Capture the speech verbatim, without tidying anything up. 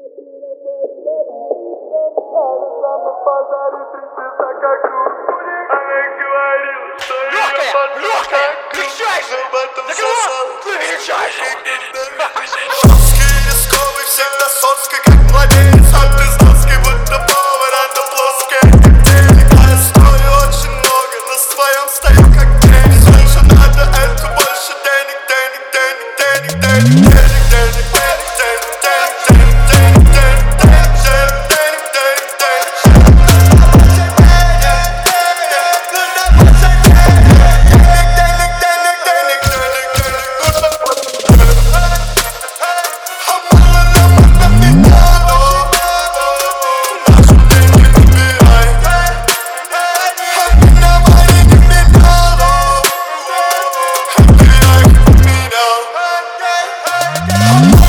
Легкая! Легчайшая! Легчайшая! Жесткий, рисковый, всегда соцкий, как младенец. А ты знаский, будто повар, а ты плоский, как денег. А я стою очень много, на своем стою, как теннис. Больше надо, это больше денег, денег, денег, денег, денег, денег, денег, Oh,